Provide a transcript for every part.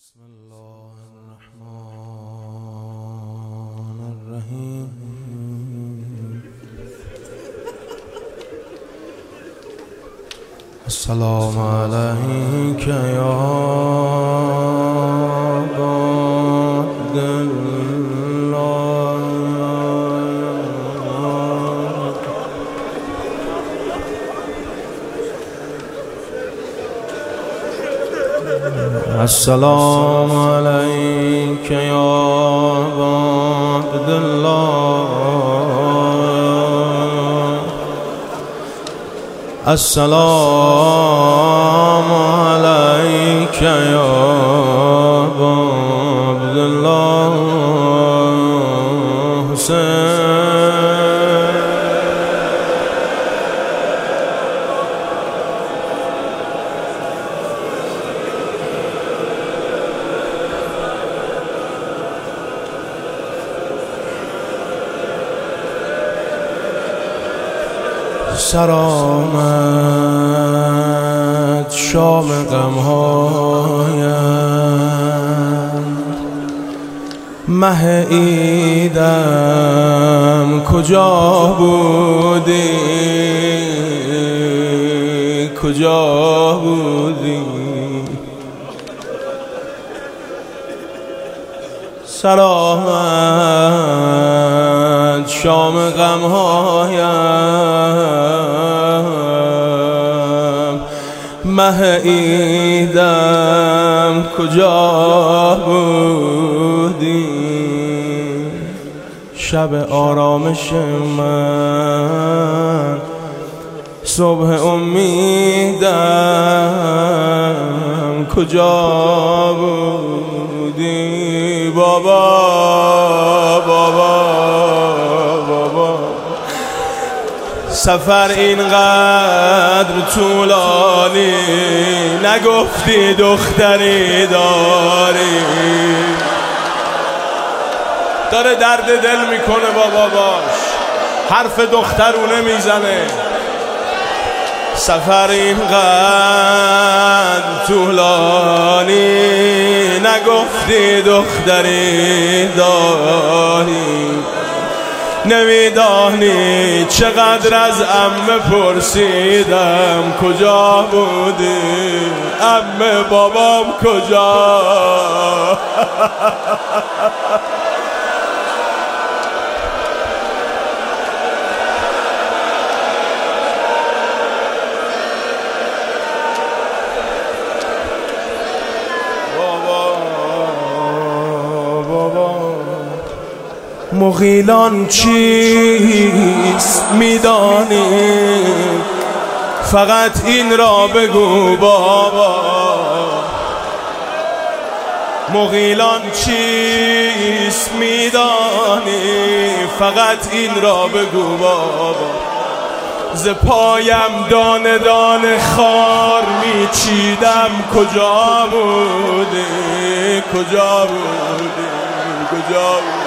بسم الله الرحمن الرحیم. السلام علیک یا عبد الله. السلام علیک یا عبد الله. السلام علیک یا عبد الله. حسین سر آمد شام غمهایم، مه عیدم کجا بودی، کجا بودی؟ سر آمد شام غمهایم، مه عیدم کجا بودی؟ شب آرامش من، صبح امیدم کجا بودی؟ بابا بابا بابا، سفر اینقدر طولانی، نگفتی دختری داری؟ داره درد دل میکنه بابا، باش حرف دخترونه میزنه. سفر اینقدر طولانی، نگفتی دختری داری؟ نمیدانی چقدر از عمه پرسیدم کجا بودی؟ عمه بابام کجا؟ مغیلان چیست میدانی؟ فقط این را بگو بابا. مغیلان چیست میدانی؟ فقط این را بگو بابا. ز پایم دانه دانه خار میچیدم، کجا بودی؟ کجا بودی؟ کجا بودی؟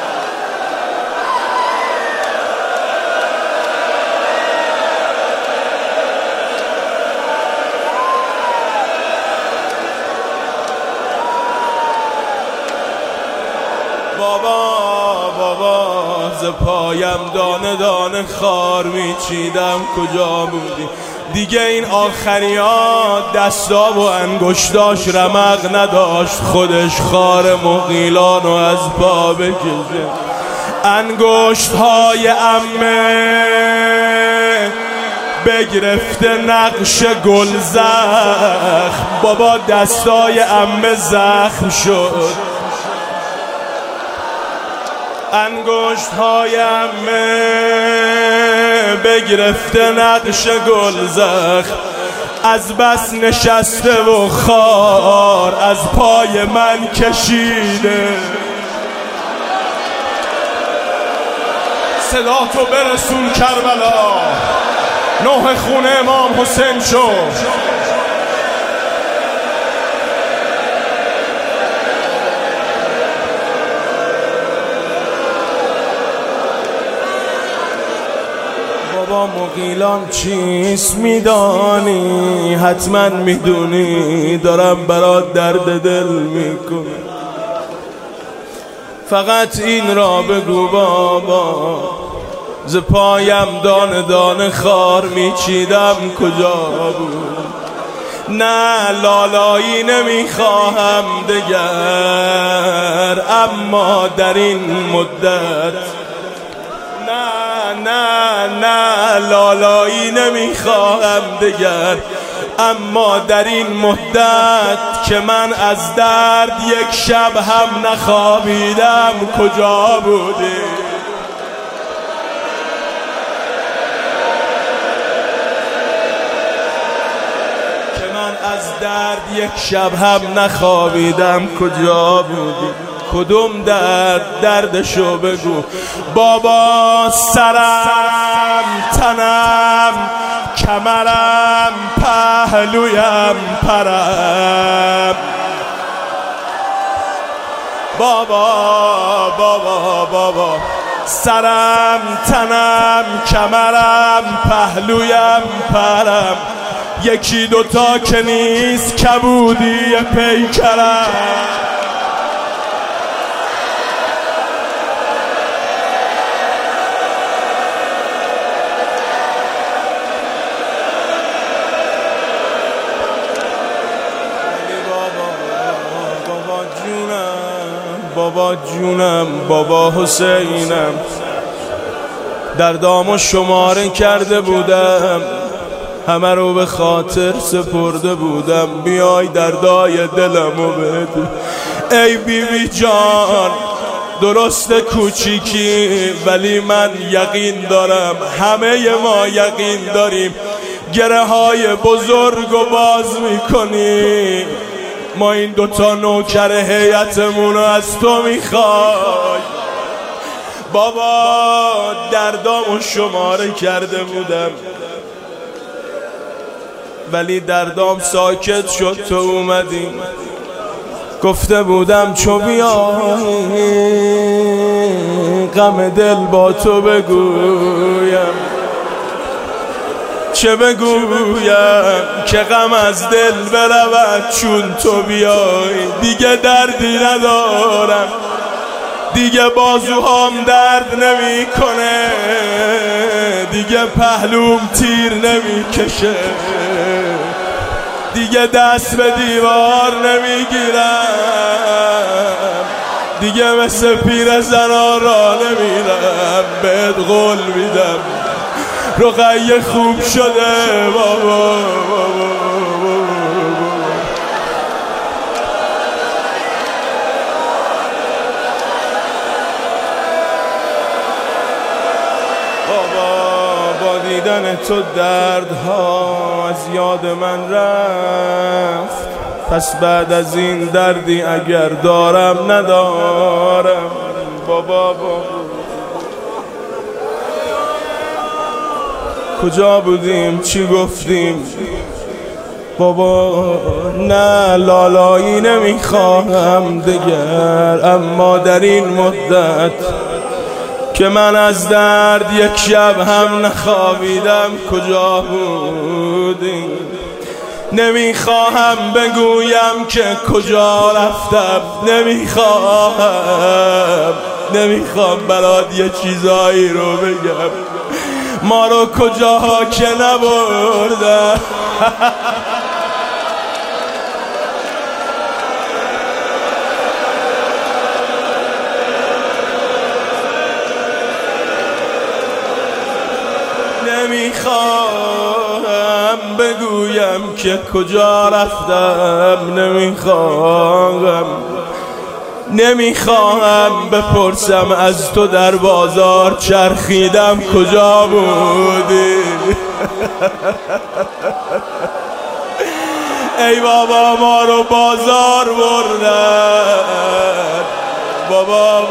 بابا بابا، ز پایم دانه دانه خار میچیدم، کجا بودی؟ دیگه این آخریات دستا و انگشتاش رمق نداشت، خودش خار مغیلانو از پا بکشه. انگشت های عمه بگرفته نقش گل زخم، بابا دستای عمه زخم شد. انگشت هایم بگرفته نقش گل زخم، از بس نشسته و خار از پای من کشیده. صدا تو برسون کربلا، نوح خون امام حسین شو. بابا یا مغیلان چیست میدانی؟ حتما میدونی دارم برات درد دل میکنم. فقط این را بگو بابا، ز پایم دانه دانه خار میچیدم کجا بود؟ نه لالایی نمیخواهم دگر، اما در این مدت نه لالایی نمیخواهم دگر، اما در این مدت که من از درد یک شب هم نخوابیدم کجا بودی؟ که من از درد یک شب هم نخوابیدم کجا بودی؟ کدوم دردشو بگو بابا. سرم، تنم، کمرم، پهلویم، پرم، بابا سرم، تنم، کمرم، پهلویم، پرم، یکی دوتا که نیست کبودی پیکرم. بابا جونم، بابا حسینم، دردامو شماره کرده بودم، همه رو به خاطر سپرده بودم، بیای دردای دلمو بده. ای بیبی جان درست کوچیکی ولی من یقین دارم، همه ما یقین داریم گره های بزرگ و باز میکنی. ما این دوتا نوکر هیئتمون رو از تو میخوای. بابا دردامو شماره کرده بودم ولی دردام ساکت شد، تو اومدی. گفته بودم چو بیای غم دل با تو بگویم، چه بگویم که غم از دل برود چون تو بیای. دیگه دردی ندارم، دیگه بازوهام درد نمیکنه، دیگه پهلوم تیر نمیکشه، دیگه دست به دیوار نمیگیرم، دیگه مثل پیر زنا را نمیرم. بهت قول میدم رقیه خوب شده بابا. با دیدن تو دردها از یاد من رفت، پس بعد از این دردی اگر دارم ندارم. بابا کجا بودیم؟ چی گفتیم؟ بابا نه لالایی نمیخواهم دگر، اما در این مدت که من از درد یک شب هم نخوابیدم کجا بودی؟ نمیخواهم بگویم که کجا رفتم، نمیخوام برات یه چیزایی رو بگم، ما رو کجاها که نبردن. نمیخوام بگویم که کجا رفتم، نمیخوام بپرسم از تو در بازار چرخیدم کجا بودی. ای بابا ما رو بازار بردن، بابا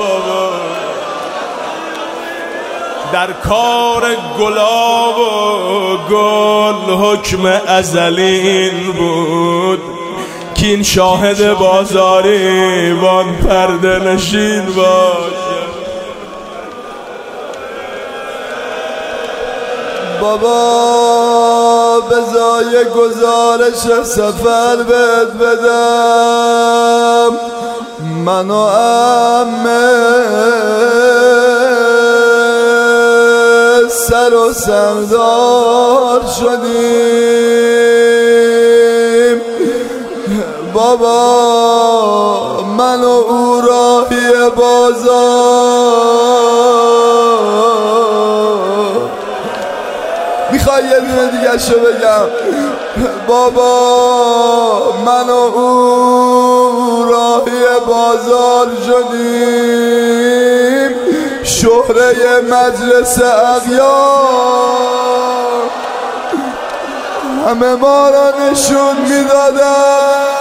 در کار گلاب و گل حکم ازلین بود، کین شاهد بازاری وان پرده نشین باشه. بابا بزای گزارش سفر بهت بدم، من و عمه سر و سردار شدیم. بابا من و او راهی بازار. میخوای یه دونه دیگه شو بگم؟ بابا من و او راهی بازار شدیم، شهره مجلس اغیار همه ما را نشون میدادن.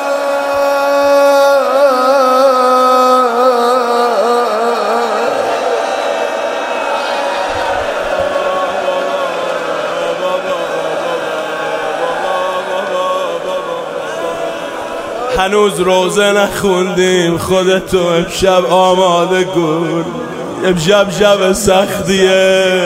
هنوز روزه نخوندیم، خودتو امشب آماده کن، امشب شب سختیه.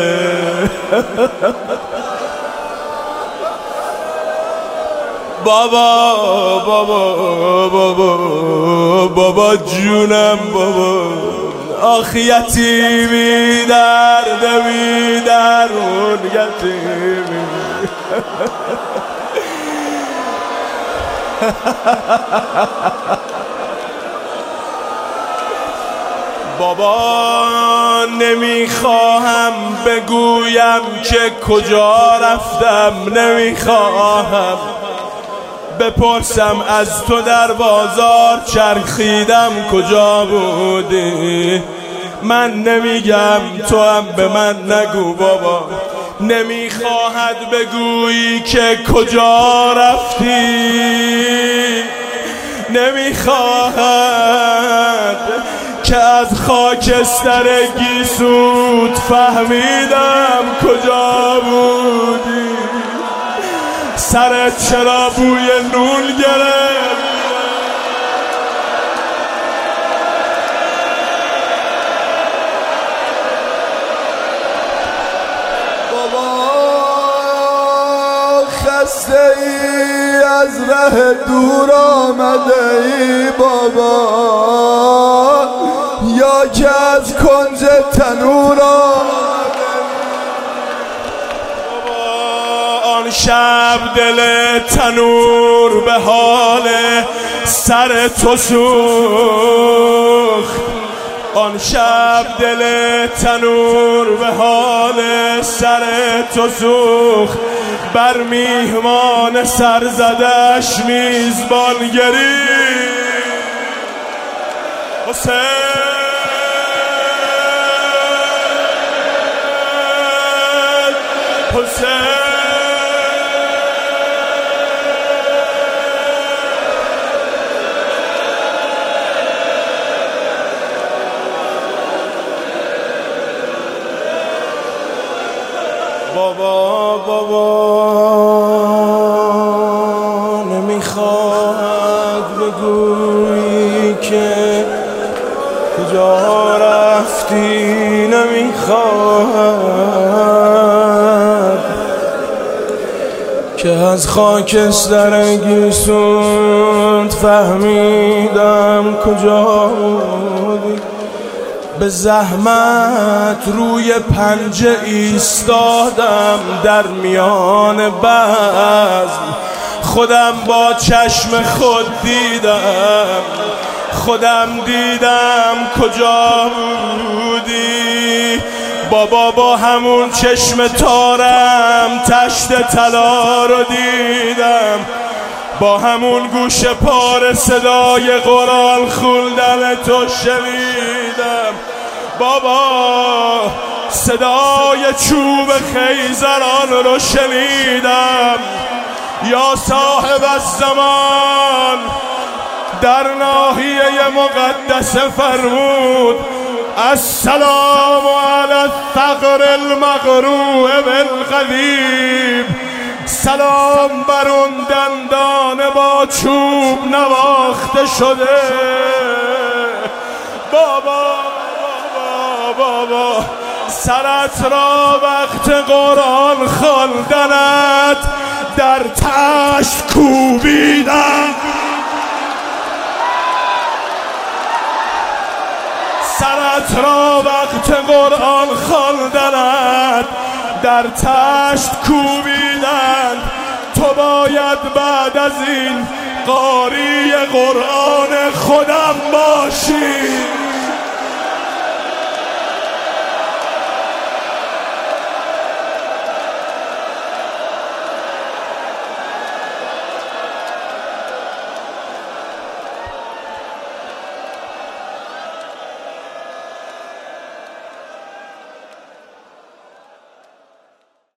بابا بابا بابا بابا جونم بابا، آخ یتیمی درد بی درون یتیمی. بابا نمیخواهم بگویم که کجا رفتم، نمیخواهم بپرسم از تو در بازار چرخیدم کجا بودی. من نمیگم، تو هم به من نگو بابا. نمیخواهد بگویی که کجا رفتی، نمیخواهد که از خاکستر گیسوت فهمیدم کجا بودی. سرت چرا بوی نون گرفت؟ خسته ای از ره دور آمده ای بابا، یا که از کنج تنور آمده ای بابا. آن شب دل تنور به حال سر تو سوخت، آن شب دل تنور به حال سر تو سوخت. بر میهمان سرزدش میزبان گرید. حسین حسین بابا بابا نمیخواد بگویی که کجا رفتی، نمیخواد که از خاکستر گیسوت فهمیدم کجا بودی. به زحمت روی پنجه ایستادم در میان بزم، خودم با چشم خود دیدم، خودم دیدم کجا بودی. بابا با همون چشم تارم تشت طلا رو دیدم، با همون گوش پاره صدای قرآن خوندن تو شنیدم. بابا صدای چوب خیزران رو شنیدم. یا صاحب الزمان در ناحیه مقدس فرمود السلام علی الثغر المقروع بالغلیب. سلام بر اون دندان با چوب نواخته شده. بابا بابا بابا سرت را وقت قرآن خواندنت در تشت کوبیدم، سرت را وقت قرآن خواندنت در تشت کوبیدن. تو باید بعد از این قاری قرآن خودم باشی.